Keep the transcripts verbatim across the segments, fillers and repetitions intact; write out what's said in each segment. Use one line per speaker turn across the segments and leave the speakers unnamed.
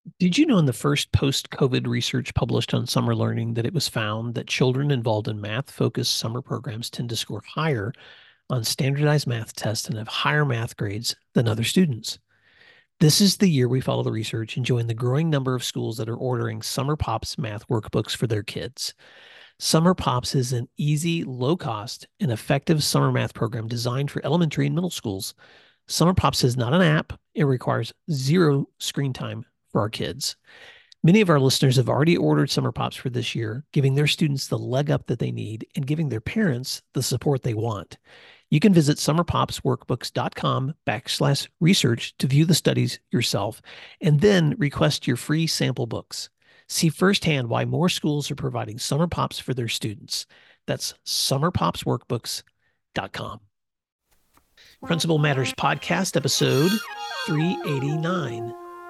Did you know in the first post-COVID research published on summer learning that it was found that children involved in math-focused summer programs tend to score higher on standardized math tests and have higher math grades than other students? This is the year we follow the research and join the growing number of schools that are ordering Summer Pops math workbooks for their kids. Summer Pops is an easy, low-cost, and effective summer math program designed for elementary and middle schools. Summer Pops is not an app. It requires zero screen time for our kids. Many of our listeners have already ordered Summer Pops for this year, giving their students the leg up that they need and giving their parents the support they want. You can visit summerpopsworkbooks.com backslash research to view the studies yourself and then request your free sample books. See firsthand why more schools are providing Summer Pops for their students. That's summerpopsworkbooks dot com. Principal Matters Podcast, episode three eighty-nine.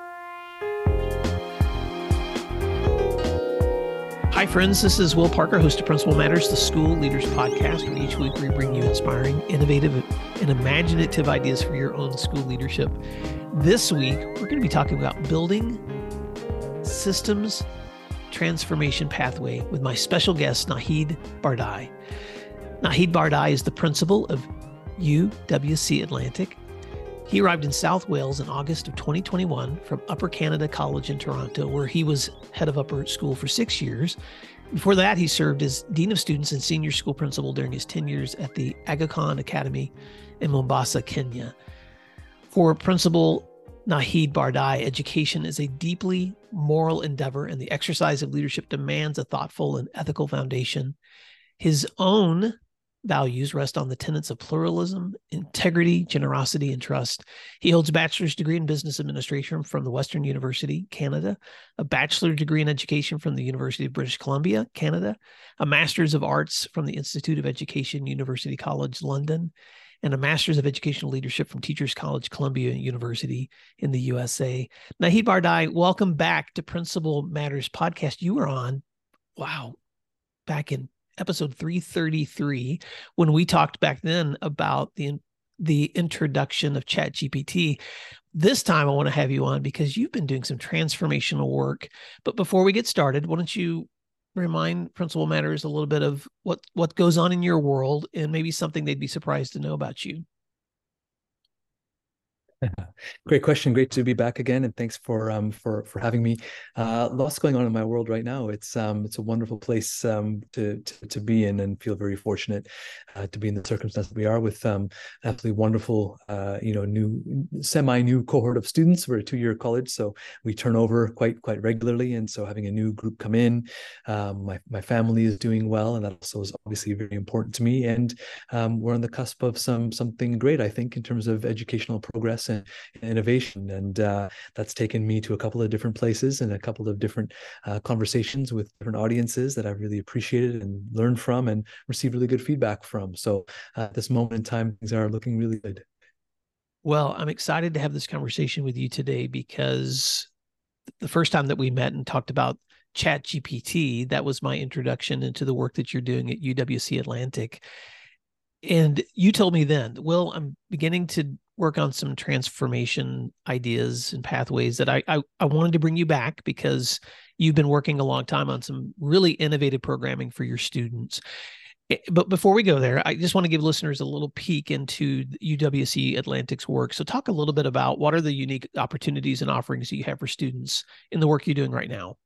Hi, friends. This is Will Parker, host of Principal Matters, the School Leaders Podcast, where each week we bring you inspiring, innovative, and imaginative ideas for your own school leadership. This week, we're going to be talking about building systems transformation pathway with my special guest, Nahid Bardai. Nahid Bardai is the principal of U W C Atlantic. He arrived in South Wales in August of twenty twenty-one from Upper Canada College in Toronto, where he was head of upper school for six years. Before that, he served as Dean of Students and Senior School Principal during his ten years at the Aga Khan Academy in Mombasa, Kenya. For Principal Nahid Bardai, education is a deeply moral endeavor, and the exercise of leadership demands a thoughtful and ethical foundation. His own values rest on the tenets of pluralism, integrity, generosity, and trust. He holds a bachelor's degree in business administration from the Western University, Canada, a bachelor's degree in education from the University of British Columbia, Canada, a master's of arts from the Institute of Education, University College London, and a master's of educational leadership from Teachers College, Columbia University in the U S A. Nahid Bardai, welcome back to Principal Matters Podcast. You were on, wow, back in episode three thirty-three, when we talked back then about the the introduction of ChatGPT. This time I want to have you on because you've been doing some transformational work. But before we get started, why don't you remind Principal Matters a little bit of what, what goes on in your world and maybe something they'd be surprised to know about you.
Great question. Great to be back again, and thanks for um for for having me. Uh, lots going on in my world right now. It's um it's a wonderful place um to to, to be in, and feel very fortunate uh, to be in the circumstance that we are with um an absolutely wonderful uh you know new semi new cohort of students. We're a two year college, so we turn over quite quite regularly, and so having a new group come in, um, my my family is doing well, and that also is obviously very important to me. And um, we're on the cusp of some something great, I think, in terms of educational progress and innovation, and uh, that's taken me to a couple of different places and a couple of different uh, conversations with different audiences that I've really appreciated and learned from and received really good feedback from. So uh, at this moment in time, things are looking really good.
Well, I'm excited to have this conversation with you today because the first time that we met and talked about ChatGPT, that was my introduction into the work that you're doing at U W C Atlantic. And you told me then, Will, I'm beginning to work on some transformation ideas and pathways that I, I I wanted to bring you back because you've been working a long time on some really innovative programming for your students. But before we go there, I just want to give listeners a little peek into U W C Atlantic's work. So talk a little bit about what are the unique opportunities and offerings that you have for students in the work you're doing right now.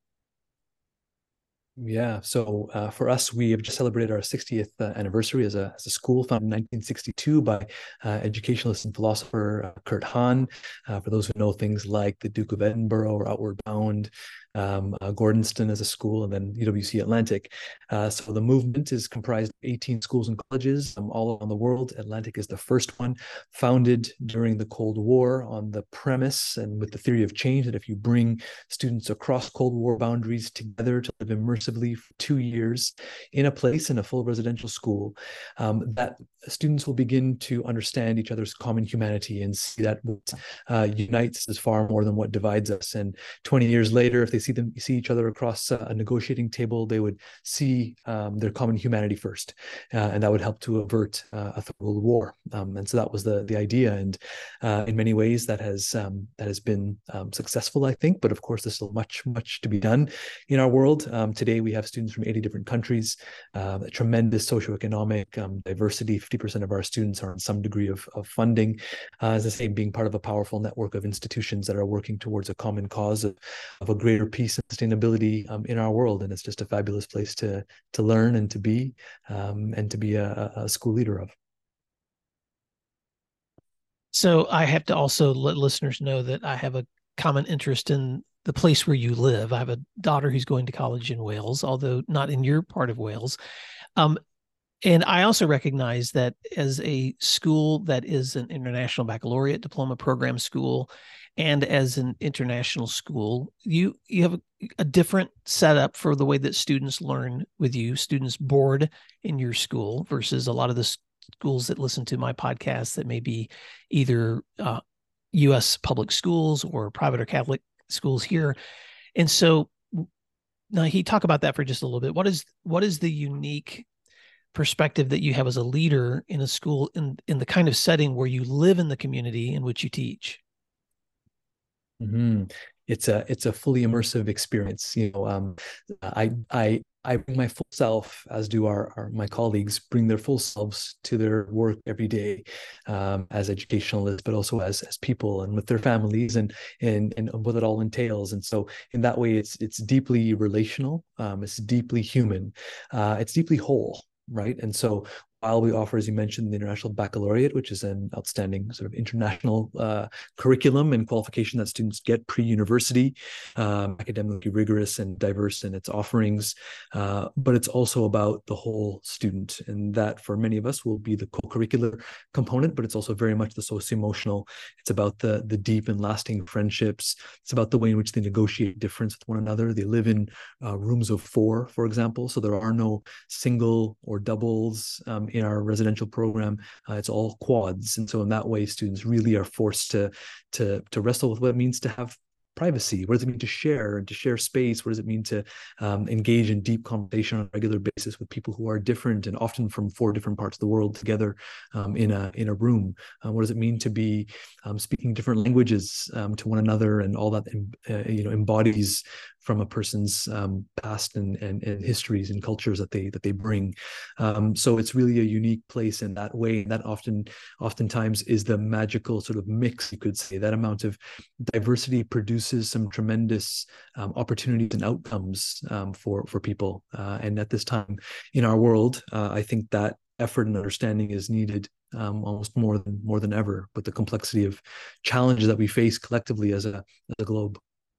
Yeah, so uh, for us, we have just celebrated our sixtieth uh, anniversary as a, as a school founded in nineteen sixty-two by uh, educationalist and philosopher uh, Kurt Hahn. Uh, for those who know things like the Duke of Edinburgh or Outward Bound, um, uh, Gordonston as a school, and then U W C Atlantic. Uh, so the movement is comprised of eighteen schools and colleges um, all around the world. Atlantic is the first one, founded during the Cold War on the premise and with the theory of change that if you bring students across Cold War boundaries together to live immersively immersively for two years in a place, in a full residential school, um, that students will begin to understand each other's common humanity and see that what uh, unites is far more than what divides us. And twenty years later, if they see them see each other across a negotiating table, they would see um, their common humanity first, uh, and that would help to avert uh, a third world war. Um, and so that was the the idea, and uh, in many ways that has um, that has been um, successful, I think. But of course, there's still much much to be done in our world. Um, today, we have students from eighty different countries, uh, a tremendous socioeconomic um, diversity. fifty percent of our students are on some degree of, of funding, uh, as I say, being part of a powerful network of institutions that are working towards a common cause of, of a greater peace and sustainability um, in our world. And it's just a fabulous place to to learn and to be, um, and to be a, a school leader of.
So I have to also let listeners know that I have a common interest in the place where you live. I have a daughter who's going to college in Wales, although not in your part of Wales. Um, And I also recognize that as a school that is an international baccalaureate diploma program school, and as an international school, you you have a, a different setup for the way that students learn with you. Students board in your school versus a lot of the schools that listen to my podcast that may be either uh, U S public schools or private or Catholic schools here. And so now he talk about that for just a little bit. What is what is the unique perspective that you have as a leader in a school in, in the kind of setting where you live in the community in which you teach?
Mm-hmm. It's a it's a fully immersive experience. You know, um, I I I bring my full self, as do our, our my colleagues, bring their full selves to their work every day, um, as educationalists, but also as as people and with their families, and and and what it all entails. And so, in that way, it's it's deeply relational. Um, it's deeply human. Uh, it's deeply whole. Right. And so while we offer, as you mentioned, the International Baccalaureate, which is an outstanding sort of international uh, curriculum and qualification that students get pre-university, um, academically rigorous and diverse in its offerings, uh, but it's also about the whole student. And that for many of us will be the co-curricular component, but it's also very much the socio-emotional. It's about the, the deep and lasting friendships. It's about the way in which they negotiate difference with one another. They live in uh, rooms of four, for example, so there are no single or doubles um, in our residential program. Uh, it's all quads. And so in that way, students really are forced to, to, to wrestle with what it means to have privacy. What does it mean to share and to share space? What does it mean to um, engage in deep conversation on a regular basis with people who are different and often from four different parts of the world together um, in a in a room? Uh, what does it mean to be um, speaking different languages um, to one another, and all that uh, you know embodies from a person's um, past and, and and histories and cultures that they that they bring. Um, so it's really a unique place in that way. And that often oftentimes is the magical sort of mix, you could say. That amount of diversity produces some tremendous um, opportunities and outcomes um, for for people. Uh, and at this time in our world, uh, I think that effort and understanding is needed um, almost more than more than ever, with the complexity of challenges that we face collectively as a as a globe.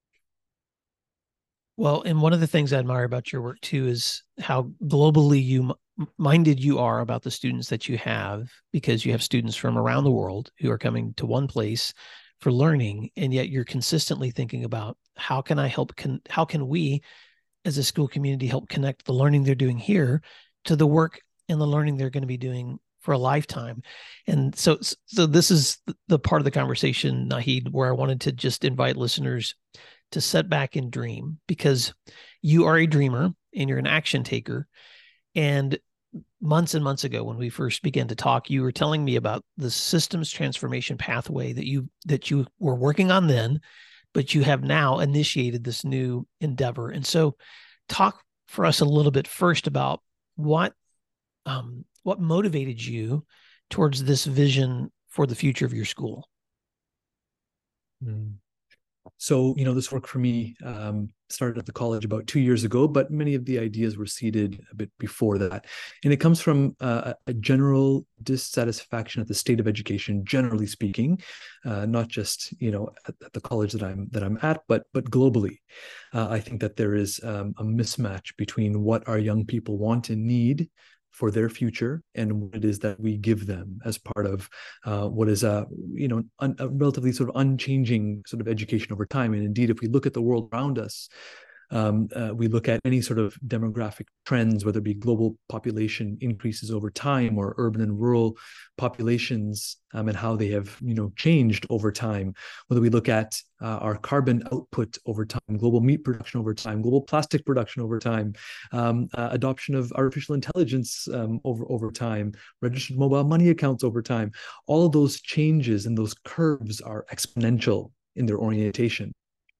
Well, and one of the things I admire about your work too is how globally you minded you are about the students that you have, because you have students from around the world who are coming to one place for learning, and yet you're consistently thinking about how can I help, con- how can we as a school community help connect the learning they're doing here to the work and the learning they're going to be doing for a lifetime. And so, so this is the part of the conversation, Naheed, where I wanted to just invite listeners to set back and dream, because you are a dreamer and you're an action taker. And months and months ago, when we first began to talk, you were telling me about the systems transformation pathway that you that you were working on then, but you have now initiated this new endeavor. And so talk for us a little bit first about what um, what motivated you towards this vision for the future of your school.
Mm. So, you know, this work for me um, started at the college about two years ago, but many of the ideas were seeded a bit before that. And it comes from uh, a general dissatisfaction at the state of education, generally speaking, uh, not just, you know, at, at the college that I'm that I'm at, but but globally. Uh, I think that there is um, a mismatch between what our young people want and need for their future and what it is that we give them as part of uh, what is a you know un, a relatively sort of unchanging sort of education over time. And indeed, if we look at the world around us, Um, uh, we look at any sort of demographic trends, whether it be global population increases over time or urban and rural populations, um, and how they have, you know, changed over time. Whether we look at uh, our carbon output over time, global meat production over time, global plastic production over time, um, uh, adoption of artificial intelligence um, over, over time, registered mobile money accounts over time. All of those changes and those curves are exponential in their orientation.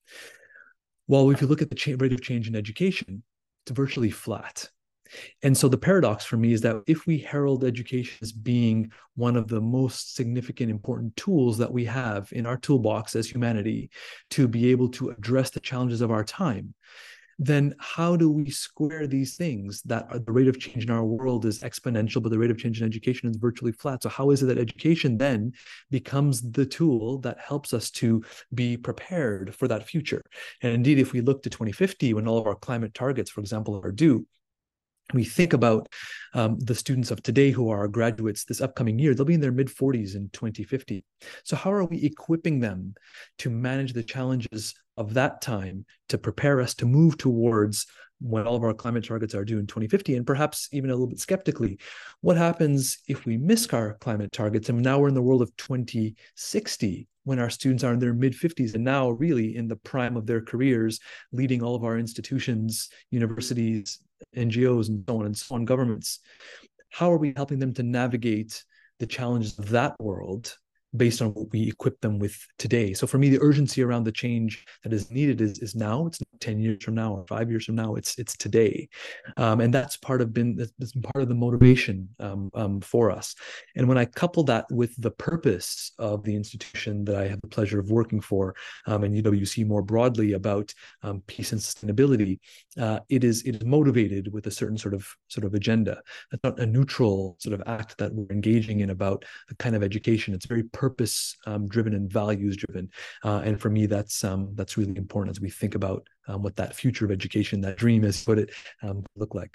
Well, if you look at the cha- rate of change in education, it's virtually flat. And so the paradox for me is that if we herald education as being one of the most significant, important tools that we have in our toolbox as humanity to be able to address the challenges of our time, then how do we square these things that are, the rate of change in our world is exponential, but the rate of change in education is virtually flat? So how is it that education then becomes the tool that helps us to be prepared for that future? And indeed, if we look to twenty fifty, when all of our climate targets, for example, are due, we think about um, the students of today who are our graduates this upcoming year, they'll be in their mid forties in twenty fifty. So how are we equipping them to manage the challenges of that time, to prepare us to move towards when all of our climate targets are due in twenty fifty? And perhaps even a little bit skeptically, what happens if we miss our climate targets and now we're in the world of twenty sixty, when our students are in their mid fifties and now really in the prime of their careers, leading all of our institutions, universities, N G Os, and so on and so on, governments? How are we helping them to navigate the challenges of that world based on what we equip them with today? So for me, the urgency around the change that is needed is, is now. It's not ten years from now or five years from now. It's it's today. Um, and that's part of been that's been part of the motivation um, um, for us. And when I couple that with the purpose of the institution that I have the pleasure of working for, um, and U W C more broadly, about um, peace and sustainability, uh, it is it is motivated with a certain sort of sort of agenda. It's not a neutral sort of act that we're engaging in about the kind of education. It's very purpose um, driven and values driven. Uh, and for me, that's um, that's really important as we think about um, what that future of education, that dream is, what it um, look like.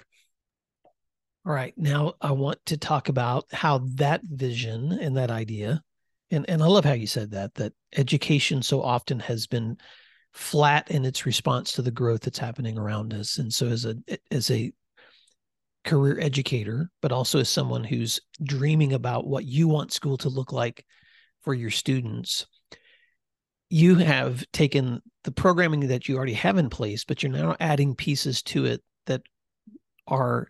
All right. Now I want to talk about how that vision and that idea, and, and I love how you said that, that education so often has been flat in its response to the growth that's happening around us. And so as a, as a career educator, but also as someone who's dreaming about what you want school to look like for your students, you have taken the programming that you already have in place, but you're now adding pieces to it that are,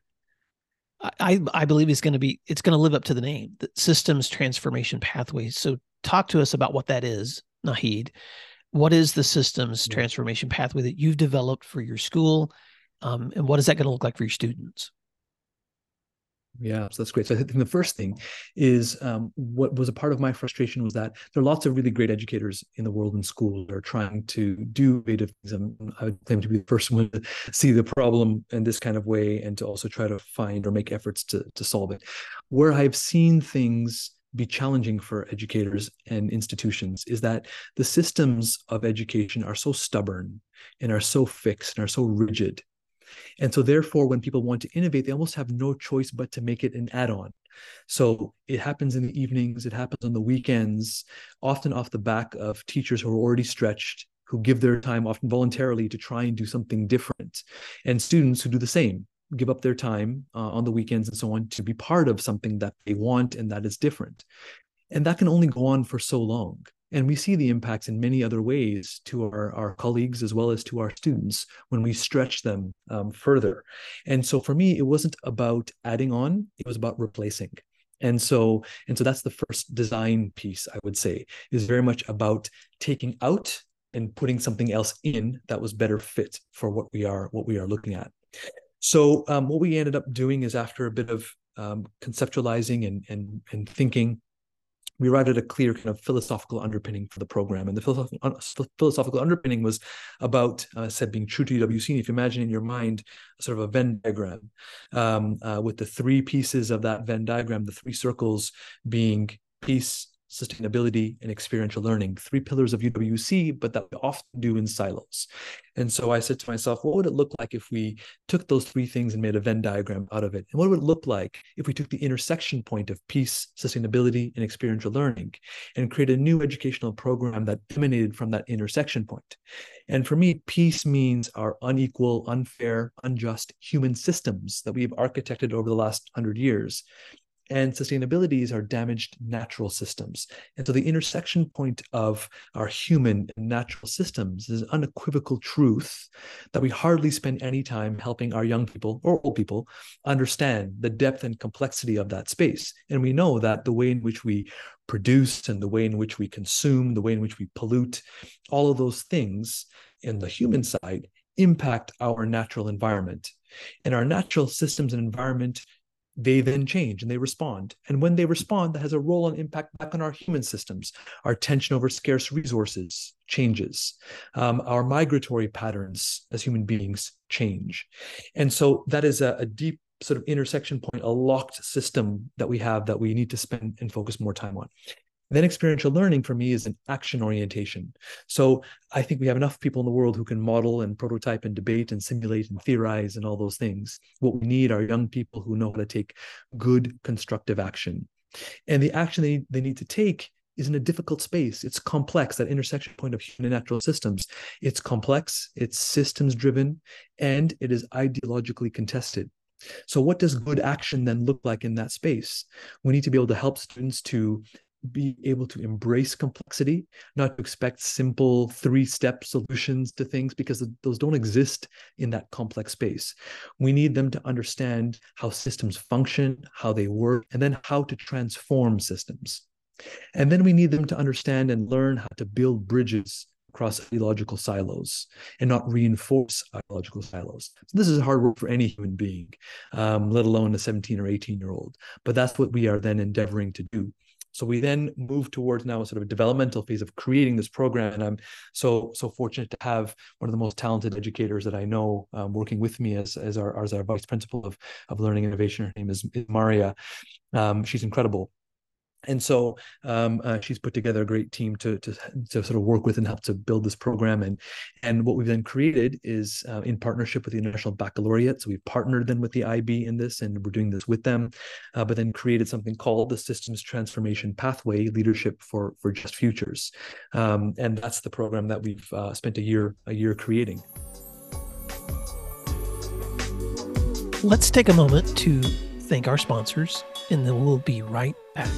I, I believe is going to be, it's going to live up to the name, the systems transformation pathways. So talk to us about what that is, Naheed. What is the systems transformation pathway that you've developed for your school? Um, and what is that going to look like for your students?
Yeah, so that's great. So I think the first thing is um, what was a part of my frustration was that there are lots of really great educators in the world in schools that are trying to do innovative things. And I would claim to be the first one to see the problem in this kind of way and to also try to find or make efforts to, to solve it. Where I've seen things be challenging for educators and institutions is that the systems of education are so stubborn and are so fixed and are so rigid. And so therefore, when people want to innovate, they almost have no choice but to make it an add-on. So it happens in the evenings, it happens on the weekends, often off the back of teachers who are already stretched, who give their time often voluntarily to try and do something different, and students who do the same, give up their time uh, on the weekends and so on to be part of something that they want and that is different. And that can only go on for so long. And we see the impacts in many other ways to our, our colleagues as well as to our students when we stretch them um, further. And so for me, it wasn't about adding on, it was about replacing. And so, and so that's the first design piece, I would say, is very much about taking out and putting something else in that was better fit for what we are, what we are looking at. So um, what we ended up doing is, after a bit of um, conceptualizing and, and, and thinking, we arrived at a clear kind of philosophical underpinning for the program. And the philosophical, philosophical underpinning was about, uh, said, being true to U W C. If you imagine in your mind sort of a Venn diagram, um, uh, with the three pieces of that Venn diagram, the three circles being peace, sustainability, and experiential learning, three pillars of U W C, but that we often do in silos. And so I said to myself, what would it look like if we took those three things and made a Venn diagram out of it? And what would it look like if we took the intersection point of peace, sustainability, and experiential learning and create a new educational program that emanated from that intersection point? And for me, peace means our unequal, unfair, unjust human systems that we've architected over the last hundred years. And sustainability is our damaged natural systems. And so the intersection point of our human and natural systems is unequivocal truth that we hardly spend any time helping our young people or old people understand the depth and complexity of that space. And we know that the way in which we produce and the way in which we consume, the way in which we pollute, all of those things in the human side impact our natural environment. And our natural systems and environment, they then change and they respond. And when they respond, that has a role and impact back on our human systems. Our tension over scarce resources changes. Um, our migratory patterns as human beings change. And so that is a, a deep sort of intersection point, a locked system that we have that we need to spend and focus more time on. Then experiential learning for me is an action orientation. So I think we have enough people in the world who can model and prototype and debate and simulate and theorize and all those things. What we need are young people who know how to take good, constructive action. And the action they, they need to take is in a difficult space. It's complex, that intersection point of human and natural systems. It's complex, it's systems driven, and it is ideologically contested. So what does good action then look like in that space? We need to be able to help students to be able to embrace complexity, not to expect simple three-step solutions to things, because those don't exist in that complex space. We need them to understand how systems function, how they work, and then how to transform systems. And then we need them to understand and learn how to build bridges across ideological silos and not reinforce ideological silos. So this is hard work for any human being, um, let alone a seventeen or eighteen year old. But that's what we are then endeavoring to do. So we then move towards now a sort of a developmental phase of creating this program. And I'm so, so fortunate to have one of the most talented educators that I know um, working with me as, as, our, as our vice principal of, of learning innovation. Her name is, is Maria. Um, she's incredible. And so um, uh, she's put together a great team to, to to sort of work with and help to build this program. And and what we've then created is uh, in partnership with the International Baccalaureate. So we've partnered then with the I B in this, and we're doing this with them. Uh, but then created something called the Systems Transformation Pathway Leadership for for Just Futures, um, and that's the program that we've uh, spent a year a year creating.
Let's take a moment to thank our sponsors, and then we'll be right back.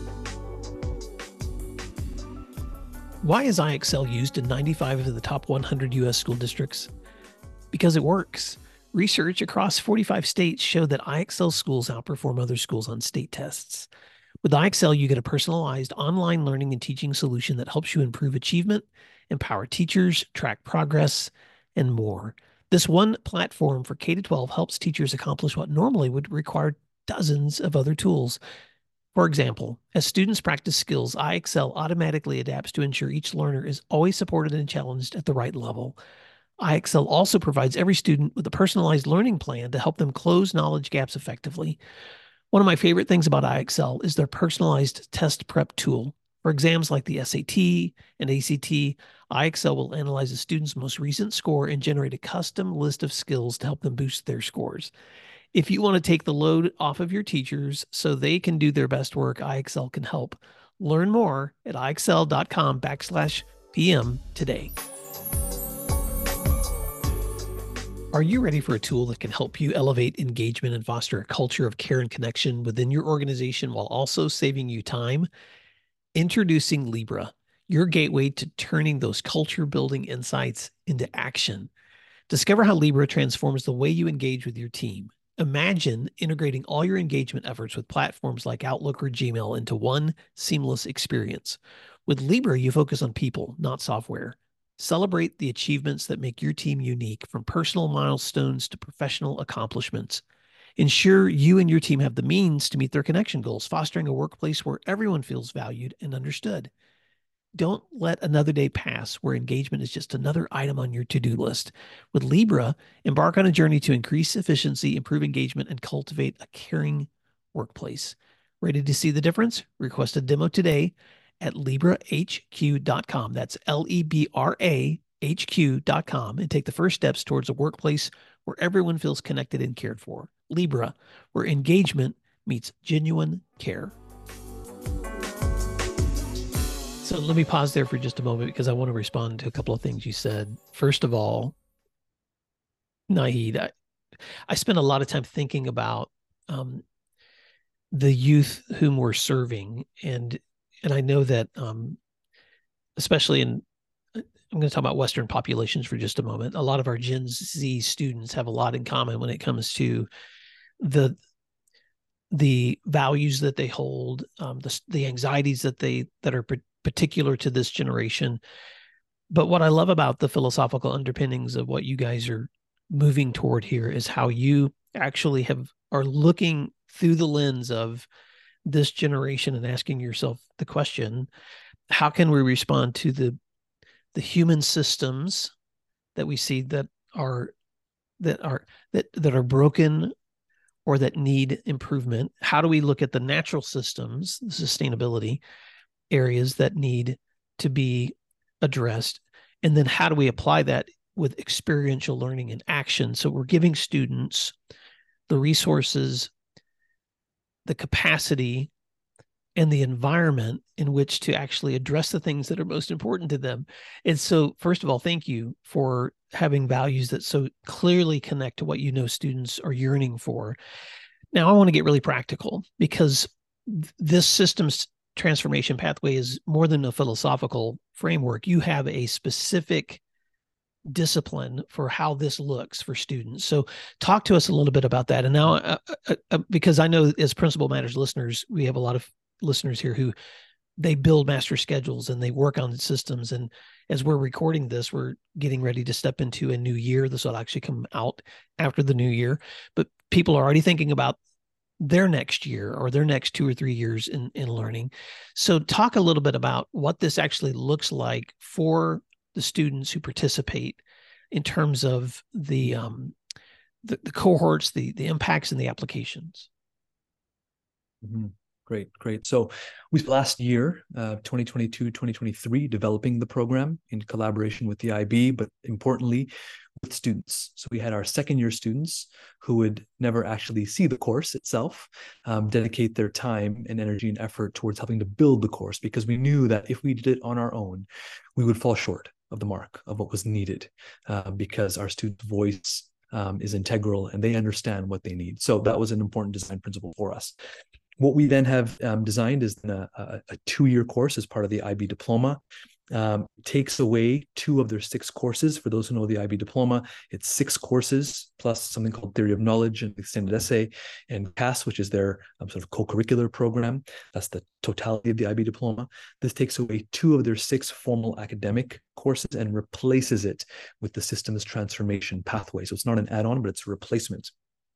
Why is iExcel used in ninety-five of the top one hundred U S school districts? Because it works. Research across forty-five states showed that iExcel schools outperform other schools on state tests. With iExcel, you get a personalized online learning and teaching solution that helps you improve achievement, empower teachers, track progress, and more. This one platform for K through twelve helps teachers accomplish what normally would require dozens of other tools. For example, as students practice skills, iExcel automatically adapts to ensure each learner is always supported and challenged at the right level. iExcel also provides every student with a personalized learning plan to help them close knowledge gaps effectively. One of my favorite things about iExcel is their personalized test prep tool. For exams like the S A T and A C T, iExcel will analyze a student's most recent score and generate a custom list of skills to help them boost their scores. If you want to take the load off of your teachers so they can do their best work, iExcel can help. Learn more at iexcel.com backslash PM today. Are you ready for a tool that can help you elevate engagement and foster a culture of care and connection within your organization while also saving you time? Introducing Libra, your gateway to turning those culture-building insights into action. Discover how Libra transforms the way you engage with your team. Imagine integrating all your engagement efforts with platforms like Outlook or Gmail into one seamless experience. With Libra, you focus on people, not software. Celebrate the achievements that make your team unique, from personal milestones to professional accomplishments. Ensure you and your team have the means to meet their connection goals, fostering a workplace where everyone feels valued and understood. Don't let another day pass where engagement is just another item on your to-do list. With Libra, embark on a journey to increase efficiency, improve engagement, and cultivate a caring workplace. Ready to see the difference? Request a demo today at libra h q dot com. That's L E B R A H Q dot com, and take the first steps towards a workplace where everyone feels connected and cared for. Libra, where engagement meets genuine care. So let me pause there for just a moment because I want to respond to a couple of things you said. First of all, Nahid, I, I spent a lot of time thinking about um, the youth whom we're serving. And, and I know that, um, especially in, I'm going to talk about Western populations for just a moment. A lot of our Gen Z students have a lot in common when it comes to the, the values that they hold, um, the, the anxieties that they, that are particular to this generation. But what I love about the philosophical underpinnings of what you guys are moving toward here is how you actually have are looking through the lens of this generation and asking yourself the question, how can we respond to the the human systems that we see that are that are that that are broken or that need improvement? How do we look at the natural systems, the sustainability areas that need to be addressed? And then how do we apply that with experiential learning and action? So we're giving students the resources, the capacity, and the environment in which to actually address the things that are most important to them. And so, first of all, thank you for having values that so clearly connect to what you know students are yearning for. Now, I want to get really practical because this systems transformation pathway is more than a philosophical framework. You have a specific discipline for how this looks for students. So talk to us a little bit about that. And now, uh, uh, uh, because I know as Principal Matters listeners, we have a lot of listeners here who they build master schedules and they work on the systems. And as we're recording this, we're getting ready to step into a new year. This will actually come out after the new year, but people are already thinking about their next year or their next two or three years in, in learning. So talk a little bit about what this actually looks like for the students who participate in terms of the um, the, the cohorts, the the impacts, and the applications.
Mm-hmm. Great, great. So we spent last year, uh, twenty twenty-two, twenty twenty-three, developing the program in collaboration with the I B, but importantly, with students. So we had our second year students who would never actually see the course itself, um, dedicate their time and energy and effort towards helping to build the course, because we knew that if we did it on our own, we would fall short of the mark of what was needed, uh, because our students' voice um, is integral and they understand what they need. So that was an important design principle for us. What we then have um, designed is a, a, a two-year course as part of the I B diploma. Um, takes away two of their six courses. For those who know the I B diploma, it's six courses plus something called Theory of Knowledge and Extended Essay, and C A S, which is their um, sort of co-curricular program. That's the totality of the I B diploma. This takes away two of their six formal academic courses and replaces it with the systems transformation pathway. So it's not an add-on, but it's a replacement.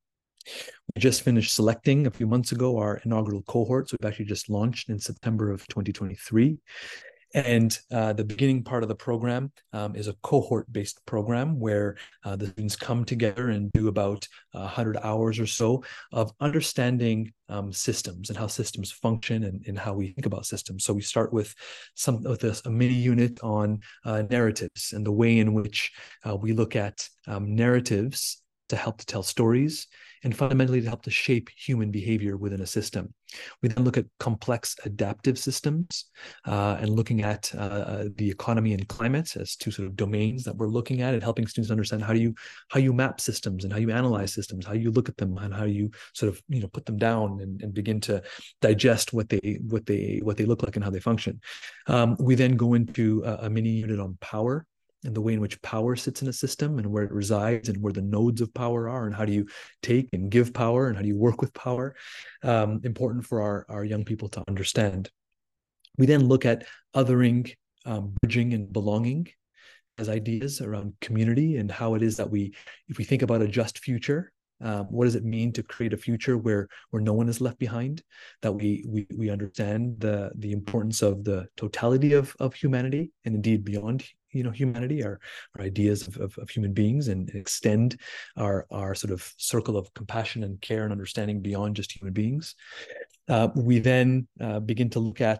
We just finished selecting a few months ago our inaugural cohorts. We've actually just launched in September of twenty twenty-three. And uh, the beginning part of the program um, is a cohort-based program where uh, the students come together and do about one hundred hours or so of understanding um, systems and how systems function and, and how we think about systems. So we start with some with a, a mini unit on uh, narratives and the way in which uh, we look at um, narratives to help to tell stories and fundamentally to help to shape human behavior within a system. We then look at complex adaptive systems uh, and looking at uh, the economy and climate as two sort of domains that we're looking at and helping students understand how do you how you map systems and how you analyze systems, how you look at them and how you sort of you know put them down and, and begin to digest what they what they what they look like and how they function. Um, we then go into a, a mini unit on power and the way in which power sits in a system and where it resides and where the nodes of power are and how do you take and give power and how do you work with power. Um, important for our, our young people to understand. We then look at othering, um, bridging, and belonging as ideas around community and how it is that we, if we think about a just future, Um, what does it mean to create a future where where no one is left behind? That we we we understand the the importance of the totality of of humanity and indeed beyond you know humanity, our, our ideas of, of, of human beings, and extend our our sort of circle of compassion and care and understanding beyond just human beings. Uh, we then uh, begin to look at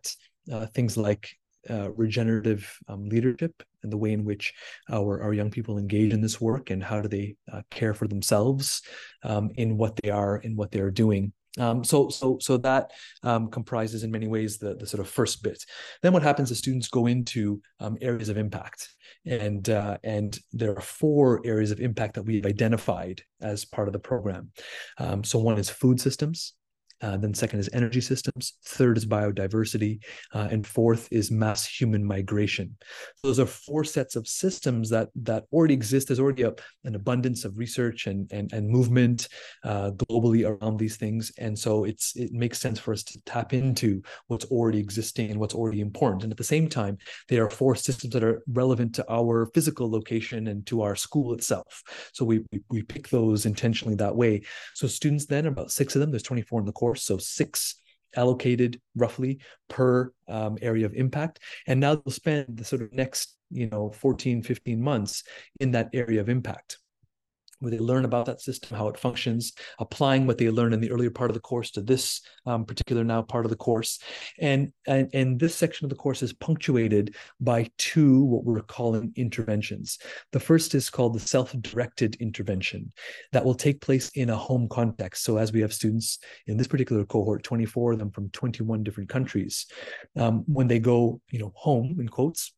uh, things like uh, regenerative um, leadership and the way in which our, our young people engage in this work, and how do they uh, care for themselves um, in what they are, in what they're doing. Um, so, so, so that um, comprises in many ways the, the sort of first bit. Then what happens is students go into um, areas of impact, and uh, and there are four areas of impact that we've identified as part of the program. Um, so one is food systems. Uh, then second is energy systems. Third is biodiversity. Uh, and fourth is mass human migration. So those are four sets of systems that that already exist. There's already a, an abundance of research and and, and movement uh, globally around these things. And so it's it makes sense for us to tap into what's already existing and what's already important. And at the same time, there are four systems that are relevant to our physical location and to our school itself. So we we, we pick those intentionally that way. So students then, about six of them, there's twenty-four in the course, so six allocated roughly per um, area of impact. And now they'll spend the sort of next, you know, fourteen, fifteen months in that area of impact, where they learn about that system, how it functions, applying what they learn in the earlier part of the course to this um, particular now part of the course. And, and, and this section of the course is punctuated by two, what we're calling interventions. The first is called the self-directed intervention that will take place in a home context. So as we have students in this particular cohort, twenty-four of them from twenty-one different countries, um, when they go, you know, home, in quotes,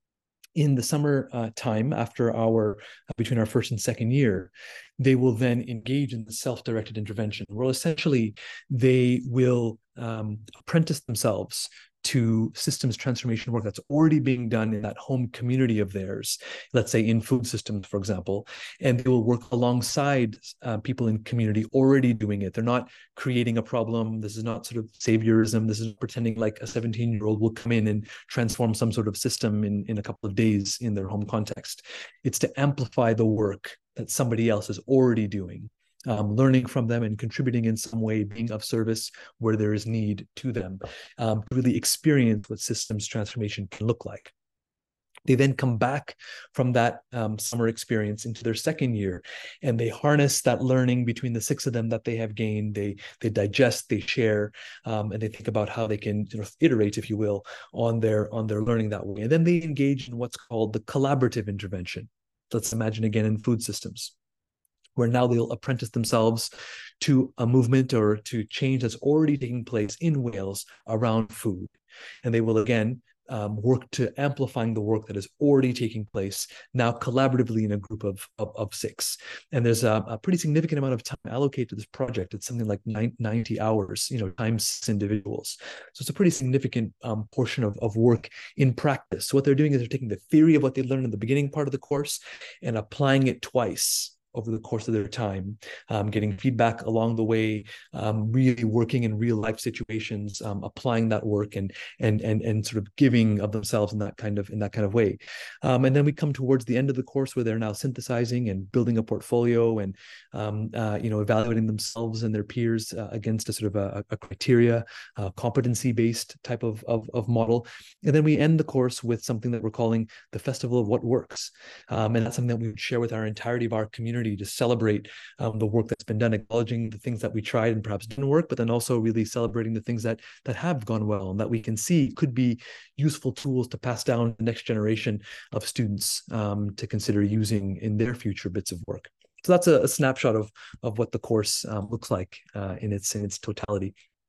in the summer uh, time after our, uh, between our first and second year, they will then engage in the self-directed intervention, where essentially they will um, apprentice themselves to systems transformation work that's already being done in that home community of theirs, let's say in food systems, for example, and they will work alongside uh, people in community already doing it. They're not creating a problem. This is not sort of saviorism. This is pretending like a seventeen-year-old will come in and transform some sort of system in, in a couple of days in their home context. It's to amplify the work that somebody else is already doing. Um, learning from them and contributing in some way, being of service where there is need to them, um, to really experience what systems transformation can look like. They then come back from that um, summer experience into their second year, and they harness that learning between the six of them that they have gained. They they digest, they share, um, and they think about how they can sort of iterate, if you will, on their on their learning that way. And then they engage in what's called the collaborative intervention. Let's imagine again in food systems, where now they'll apprentice themselves to a movement or to change that's already taking place in Wales around food. And they will again um, work to amplifying the work that is already taking place now collaboratively in a group of, of, of six. And there's a, a pretty significant amount of time allocated to this project. It's something like ninety hours, you know, times six individuals. So it's a pretty significant um, portion of, of work in practice. So what they're doing is they're taking the theory of what they learned in the beginning part of the course and applying it twice over the course of their time, um, getting feedback along the way, um, really working in real life situations, um, applying that work and and and and sort of giving of themselves in that kind of in that kind of way. Um, and then we come towards the end of the course where they're now synthesizing and building a portfolio and um, uh, you know evaluating themselves and their peers uh, against a sort of a, a criteria, uh, competency based type of, of of model. And then we end the course with something that we're calling the Festival of What Works, um, and that's something that we would share with our entirety of our community to celebrate um, the work that's been done, acknowledging the things that we tried and perhaps didn't work, but then also really celebrating the things that that have gone well and that we can see could be useful tools to pass down to the next generation of students um, to consider using in their future bits of work. So that's a, a snapshot of of what the course um, looks like uh, in its in its totality.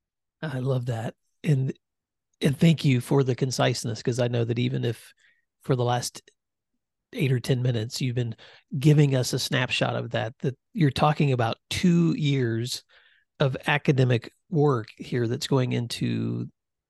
I love that, and and thank you for the conciseness, because I know that even if for the last eight or ten minutes you've been giving us a snapshot of that, that you're talking about two years of academic work here that's going into,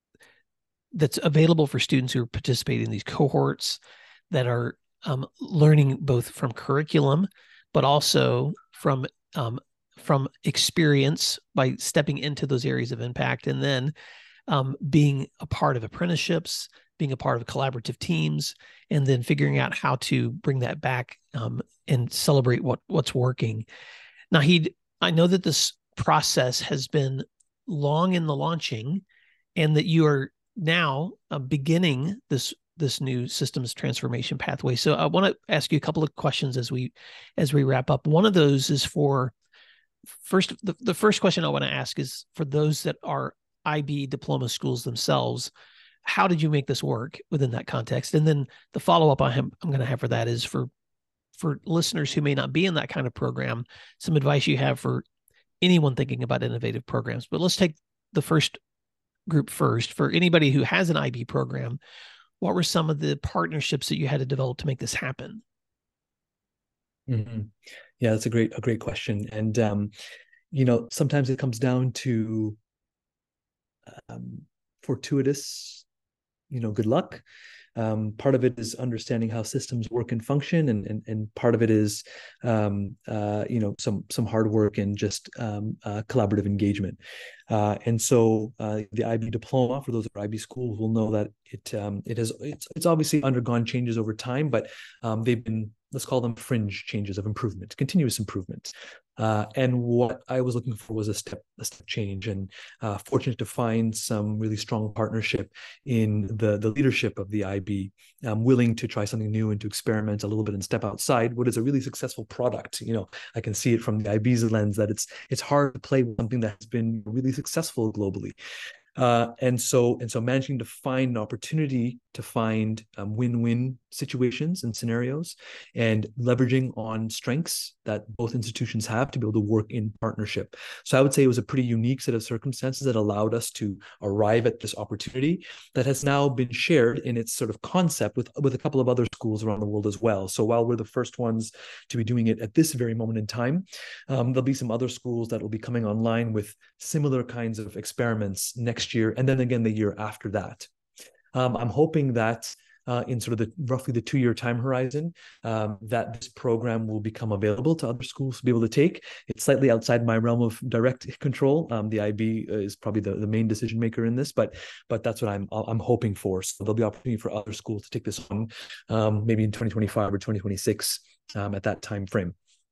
that's available for students who are participating in these cohorts that are um, learning both from curriculum, but also from um, from experience by stepping into those areas of impact, and then um, being a part of apprenticeships, being a part of collaborative teams, and then figuring out how to bring that back um, and celebrate what what's working. Nahid, I know that this process has been long in the launching, and that you are now uh, beginning this this new systems transformation pathway. So I want to ask you a couple of questions as we as we wrap up. One of those is for first the, the first question I want to ask is for those that are I B diploma schools themselves. how did you make this work within that context? And then the follow-up I am, I'm going to have for that is for, for listeners who may not be in that kind of program, some advice you have for anyone thinking about innovative programs. But let's take the first group first. For anybody who has an I B program, what were some of the partnerships that you had to develop to make this happen?
Mm-hmm. Yeah, that's a great, a great question. And, um, you know, sometimes it comes down to um, fortuitous, you know, good luck. Um, part of it is understanding how systems work and function, and and, and part of it is, um, uh, you know, some some hard work and just um, uh, collaborative engagement. Uh, and so uh, the I B diploma, for those that are I B schools, will know that it um, it has it's it's obviously undergone changes over time, but um, they've been, let's call them fringe changes of improvement, continuous improvement. Uh, and what I was looking for was a step, a step change, and uh, fortunate to find some really strong partnership in the the leadership of the I B, um, willing to try something new and to experiment a little bit and step outside what is a really successful product. You know, I can see it from the I B's lens that it's it's hard to play with something that has been really successful globally. Uh, and so and so managing to find an opportunity to find um, win-win situations and scenarios, and leveraging on strengths that both institutions have to be able to work in partnership. So I would say it was a pretty unique set of circumstances that allowed us to arrive at this opportunity that has now been shared in its sort of concept with, with a couple of other schools around the world as well. So while we're the first ones to be doing it at this very moment in time, um, there'll be some other schools that will be coming online with similar kinds of experiments next year, and then again the year after that. Um, I'm hoping that uh, in sort of the roughly the two-year time horizon, um, that this program will become available to other schools to be able to take. It's slightly outside my realm of direct control. Um, the I B is probably the, the main decision maker in this, but but that's what I'm I'm hoping for. So there'll be opportunity for other schools to take this on, um, maybe in twenty twenty-five or twenty twenty-six, um, at that time frame.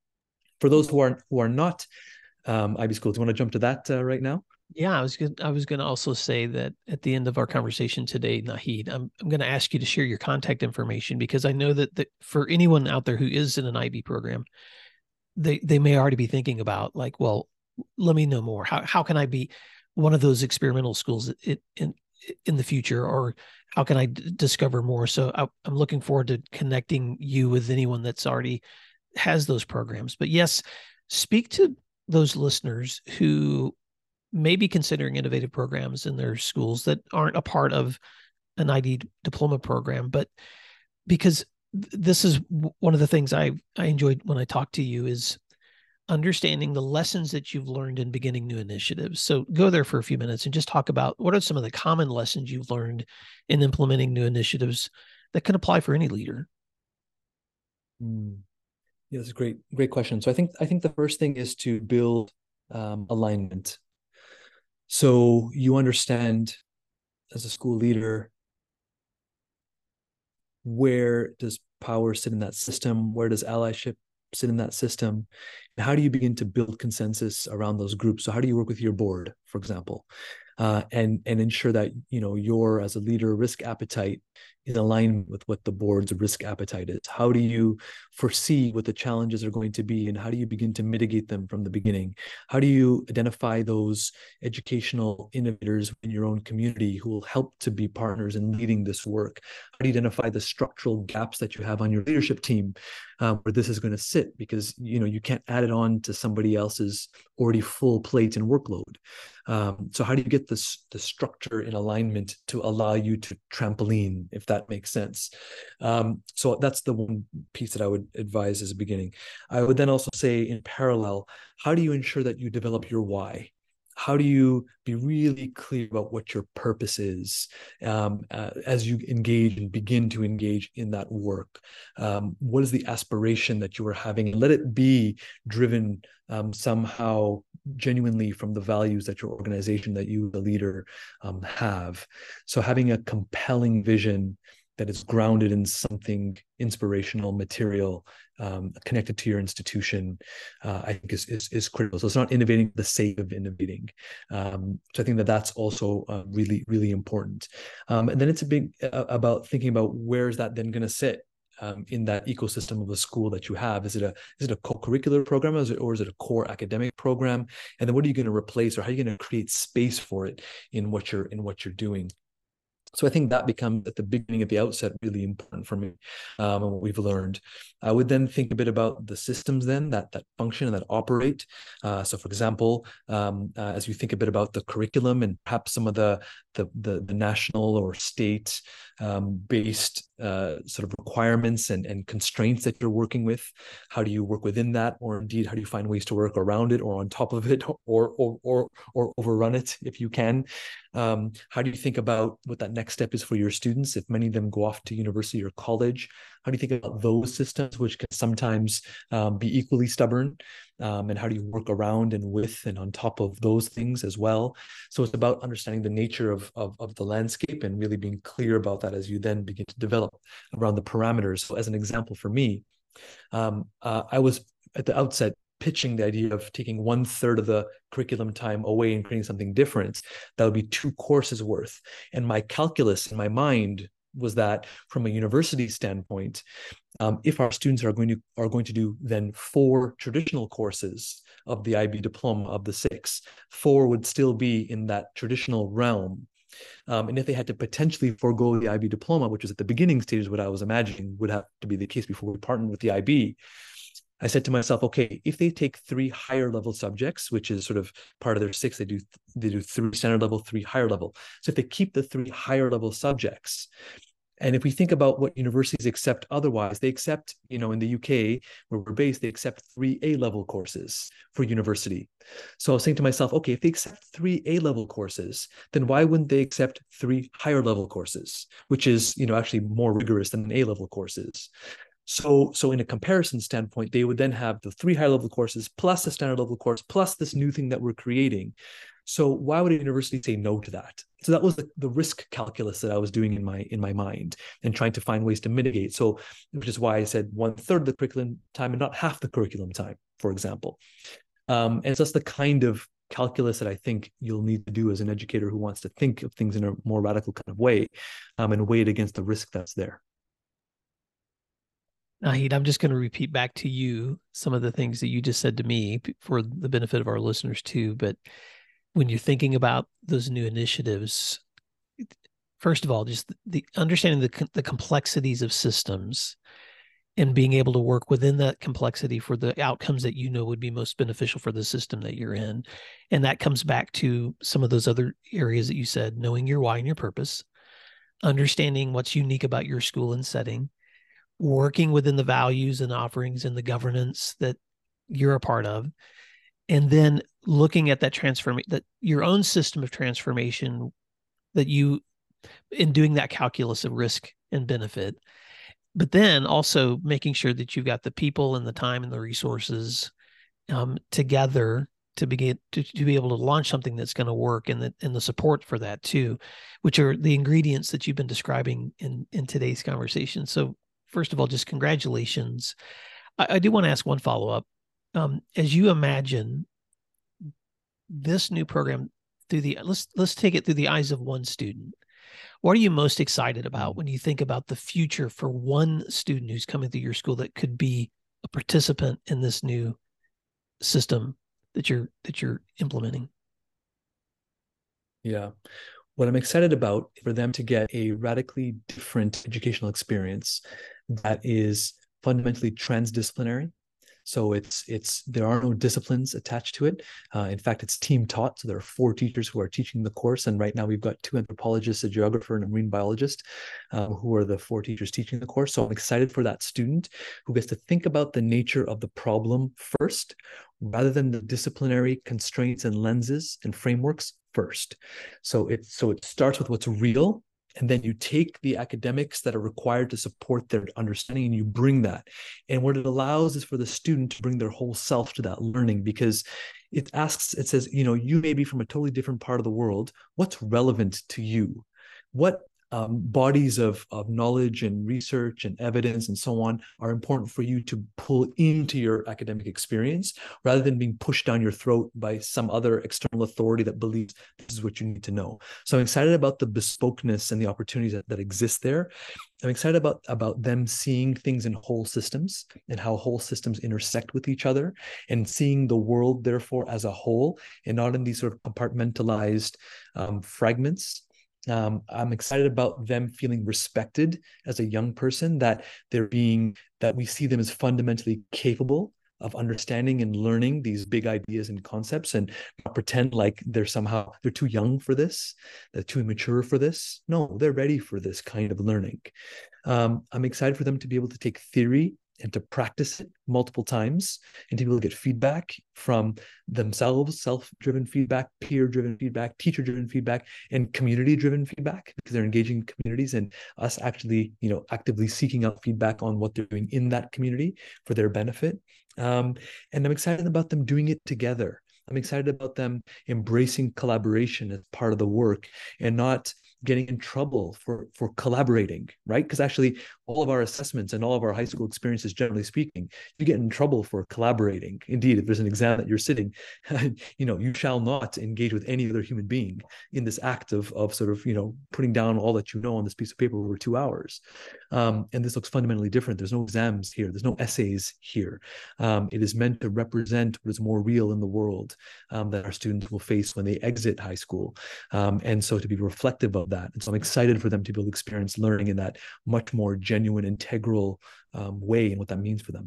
For those who are who are not um, I B schools, do you want to jump to that uh, right now?
Yeah, I was going I was going to also say that at the end of our conversation today, Nahid, I'm I'm going to ask you to share your contact information, because I know that, that for anyone out there who is in an I B program, they they may already be thinking about, like, well, let me know more. How how can I be one of those experimental schools in in, in the future, or how can I d- discover more? So I, I'm looking forward to connecting you with anyone that's already has those programs. But yes, speak to those listeners who may be considering innovative programs in their schools that aren't a part of an I B diploma program, but because this is one of the things I, I enjoyed when I talked to you, is understanding the lessons that you've learned in beginning new initiatives. So go there for a few minutes and just talk about what are some of the common lessons you've learned in implementing new initiatives that can apply for any leader.
Mm. Yeah, that's a great, great question. So I think I think the first thing is to build um, alignment. So you understand as a school leader, where does power sit in that system? Where does allyship sit in that system? And how do you begin to build consensus around those groups? So how do you work with your board, for example, uh, and and ensure that, you know, your, as a leader, risk appetite in alignment with what the board's risk appetite is? How do you foresee what the challenges are going to be, and how do you begin to mitigate them from the beginning? How do you identify those educational innovators in your own community who will help to be partners in leading this work? How do you identify the structural gaps that you have on your leadership team, uh, where this is going to sit? Because, you know, you can't add it on to somebody else's already full plate and workload. Um, so how do you get this the structure in alignment to allow you to trampoline, if that makes sense? Um, so that's the one piece that I would advise as a beginning. I would then also say, in parallel, how do you ensure that you develop your why? How do you be really clear about what your purpose is, um, uh, as you engage and begin to engage in that work? Um, what is the aspiration that you are having? And let it be driven um, somehow genuinely from the values that your organization, that you, the leader, um, have. So having a compelling vision that is grounded in something inspirational, material, um, connected to your institution, uh, I think is, is is critical. So it's not innovating for the sake of innovating. Um, so I think that that's also uh, really, really important. Um, and then it's a big uh, about thinking about where is that then going to sit um, in that ecosystem of the school that you have. Is it a is it a co-curricular program, or is it, or is it a core academic program? And then what are you going to replace, or how are you going to create space for it in what you're in what you're doing? So I think that becomes at the beginning, at the outset, really important for me, um, and what we've learned. I would then think a bit about the systems then that that function and that operate. Uh, so, for example, um, uh, as you think a bit about the curriculum and perhaps some of the the the, the national or state um, based uh, sort of requirements and and constraints that you're working with, how do you work within that, or indeed how do you find ways to work around it or on top of it, or or or or overrun it if you can? Um, how do you think about what that next step is for your students if many of them go off to university or college? How do you think about those systems, which can sometimes um, be equally stubborn? Um, and how do you work around and with and on top of those things as well? So it's about understanding the nature of, of, of the landscape and really being clear about that as you then begin to develop around the parameters. So as an example for me, um, uh, I was at the outset pitching the idea of taking one third of the curriculum time away and creating something different. That would be two courses worth. And my calculus in my mind was that from a university standpoint, um, if our students are going to are going to do then four traditional courses of the I B diploma of the six, four would still be in that traditional realm. Um, and if they had to potentially forego the I B diploma, which was at the beginning stages, what I was imagining would have to be the case before we partnered with the I B, I said to myself, okay, if they take three higher level subjects, which is sort of part of their six, they do they do three standard level, three higher level. So if they keep the three higher level subjects, and if we think about what universities accept otherwise, they accept, you know, in the U K where we're based, they accept three A level courses for university. So I was saying to myself, okay, if they accept three A level courses, then why wouldn't they accept three higher level courses, which is, you know, actually more rigorous than A level courses? So, so in a comparison standpoint, they would then have the three high level courses plus a standard level course plus this new thing that we're creating. So why would a university say no to that? So that was the, the risk calculus that I was doing in my in my mind and trying to find ways to mitigate. So, which is why I said one third of the curriculum time and not half the curriculum time, for example. Um, and so that's the kind of calculus that I think you'll need to do as an educator who wants to think of things in a more radical kind of way, um, and weigh it against the risk that's there.
Nahid, I'm just going to repeat back to you some of the things that you just said to me for the benefit of our listeners too. But when you're thinking about those new initiatives, first of all, just the understanding the, the complexities of systems and being able to work within that complexity for the outcomes that you know would be most beneficial for the system that you're in. And that comes back to some of those other areas that you said, knowing your why and your purpose, understanding what's unique about your school and setting, working within the values and offerings and the governance that you're a part of, and then looking at that transformation, that your own system of transformation that you, in doing that calculus of risk and benefit, but then also making sure that you've got the people and the time and the resources um, together to begin to, to be able to launch something that's going to work, and the, and the support for that too, which are the ingredients that you've been describing in, in today's conversation. So first of all, just congratulations. I, I do want to ask one follow-up. Um, as you imagine this new program through the, let's, let's take it through the eyes of one student. What are you most excited about when you think about the future for one student who's coming through your school that could be a participant in this new system that you're, that you're implementing?
Yeah. What I'm excited about for them to get a radically different educational experience that is fundamentally transdisciplinary. So it's it's there are no disciplines attached to it. Uh, in fact, it's team taught. So there are four teachers who are teaching the course, and right now we've got two anthropologists, a geographer, and a marine biologist, um, who are the four teachers teaching the course. So I'm excited for that student who gets to think about the nature of the problem first, rather than the disciplinary constraints and lenses and frameworks first. So it so it starts with what's real. And then you take the academics that are required to support their understanding and you bring that. And what it allows is for the student to bring their whole self to that learning, because it asks, it says, you know, you may be from a totally different part of the world. What's relevant to you? What um, bodies of, of knowledge and research and evidence and so on are important for you to pull into your academic experience, rather than being pushed down your throat by some other external authority that believes this is what you need to know. So I'm excited about the bespokeness and the opportunities that, that exist there. I'm excited about, about them seeing things in whole systems and how whole systems intersect with each other, and seeing the world, therefore, as a whole and not in these sort of compartmentalized um, fragments. Um, I'm excited about them feeling respected as a young person, that they're being, that we see them as fundamentally capable of understanding and learning these big ideas and concepts, and not pretend like they're somehow, they're too young for this, they're too immature for this. No, they're ready for this kind of learning. Um, I'm excited for them to be able to take theory and to practice it multiple times, and to be able to get feedback from themselves, self-driven feedback, peer-driven feedback, teacher-driven feedback, and community-driven feedback, because they're engaging communities, and us actually, you know, actively seeking out feedback on what they're doing in that community for their benefit. Um, and I'm excited about them doing it together. I'm excited about them embracing collaboration as part of the work, and not getting in trouble for for collaborating, right? Because actually all of our assessments and all of our high school experiences, generally speaking, you get in trouble for collaborating. Indeed, if there's an exam that you're sitting, you know, you shall not engage with any other human being in this act of of sort of, you know, putting down all that you know on this piece of paper over two hours. Um, and this looks fundamentally different. There's no exams here. There's no essays here. Um, it is meant to represent what is more real in the world um, that our students will face when they exit high school. Um, and so to be reflective of that. And so I'm excited for them to be able to experience learning in that much more genuine, integral um, way, and what that means for them.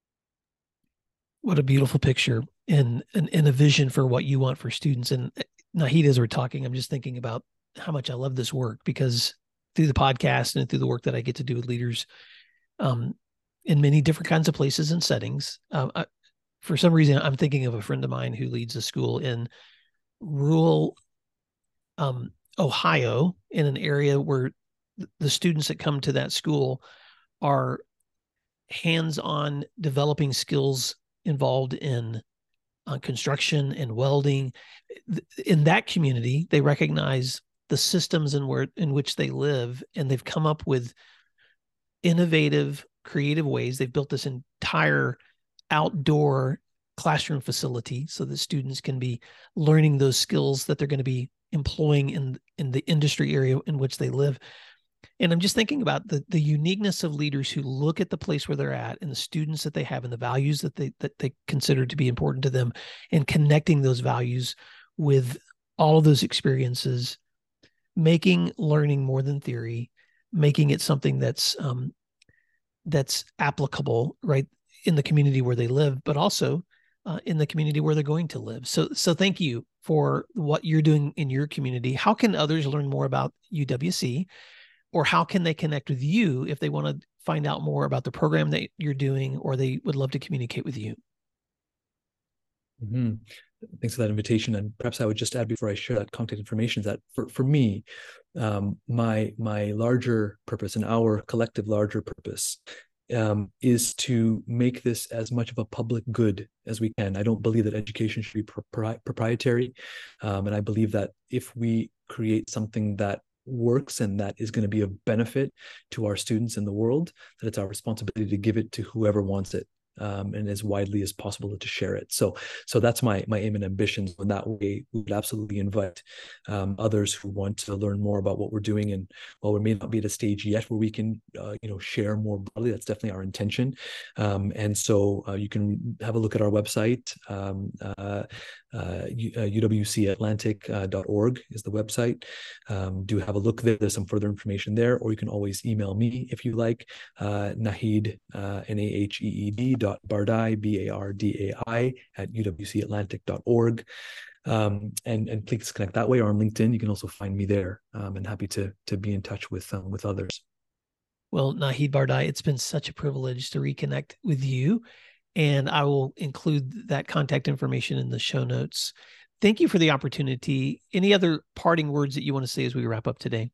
What a beautiful picture, and, and, and a vision for what you want for students. And Naheed, as we're talking, I'm just thinking about how much I love this work, because through the podcast and through the work that I get to do with leaders um, in many different kinds of places and settings, uh, I, for some reason, I'm thinking of a friend of mine who leads a school in rural um, Ohio, in an area where the students that come to that school are hands-on developing skills involved in uh, construction and welding. In that community, they recognize the systems in where in which they live, and they've come up with innovative, creative ways. They've built this entire outdoor classroom facility so that students can be learning those skills that they're going to be employing in in the industry area in which they live. And I'm just thinking about the the uniqueness of leaders who look at the place where they're at, and the students that they have, and the values that they that they consider to be important to them, and connecting those values with all of those experiences, making learning more than theory, making it something that's um, that's applicable, right, in the community where they live, but also uh, in the community where they're going to live. So, so thank you for what you're doing in your community. How can others learn more about U W C, or how can they connect with you if they want to find out more about the program that you're doing, or they would love to communicate with you?
Mm-hmm. Thanks for that invitation. And perhaps I would just add, before I share that contact information, that for, for me, um, my my larger purpose, and our collective larger purpose, um, is to make this as much of a public good as we can. I don't believe that education should be propri- proprietary. Um, and I believe that if we create something that works and that is going to be of benefit to our students in the world, that it's our responsibility to give it to whoever wants it. Um, and as widely as possible to share it. So, so that's my my aim and ambitions. In that way, we would absolutely invite um, others who want to learn more about what we're doing. And while we may not be at a stage yet where we can, uh, you know, share more broadly, that's definitely our intention. Um, and so uh, you can have a look at our website. Um, uh, uh, U W C Atlantic dot org is the website. Um, do have a look there. There's some further information there, or you can always email me if you like. Uh, Naheed, uh, N A H E E D dot Bardai, B A R D A I, at U W C Atlantic dot org. Um, and and please connect that way, or on LinkedIn. You can also find me there. Um, and happy to to be in touch with um, with others.
Well, Naheed Bardai, it's been such a privilege to reconnect with you, and I will include that contact information in the show notes. Thank you for the opportunity. Any other parting words that you want to say as we wrap up today?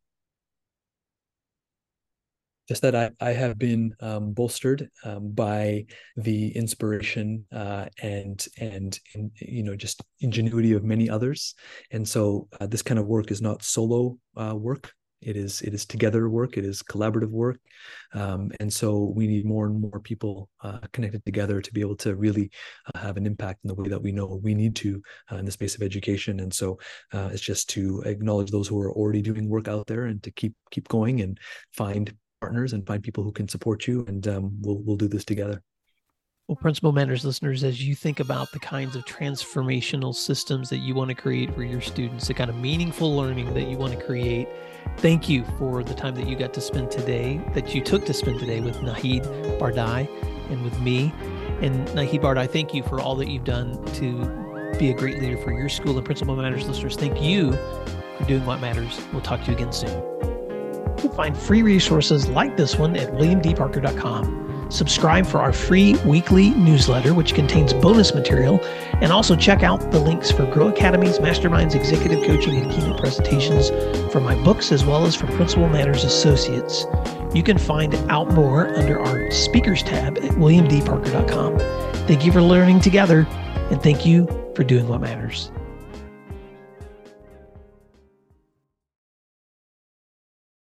Just that I, I have been um, bolstered um, by the inspiration uh, and and and you know just ingenuity of many others, and so uh, this kind of work is not solo uh, work. It is it is together work. It is collaborative work, um, and so we need more and more people uh, connected together to be able to really uh, have an impact in the way that we know we need to uh, in the space of education. And so uh, it's just to acknowledge those who are already doing work out there, and to keep keep going and find partners and find people who can support you, and um, we'll we'll do this together.
Well, Principal Matters listeners, as you think about the kinds of transformational systems that you want to create for your students, the kind of meaningful learning that you want to create, thank you for the time that you got to spend today, that you took to spend today with Nahid Bardai and with me. And Nahid Bardai, thank you for all that you've done to be a great leader for your school. And Principal Matters listeners, thank you for doing what matters. We'll talk to you again soon. You'll find free resources like this one at william d parker dot com. Subscribe for our free weekly newsletter, which contains bonus material, and also check out the links for Grow Academy's Masterminds, Executive Coaching, and Keynote presentations for my books, as well as for Principal Matters Associates. You can find out more under our speakers tab at william d parker dot com. Thank you for learning together, and thank you for doing what matters.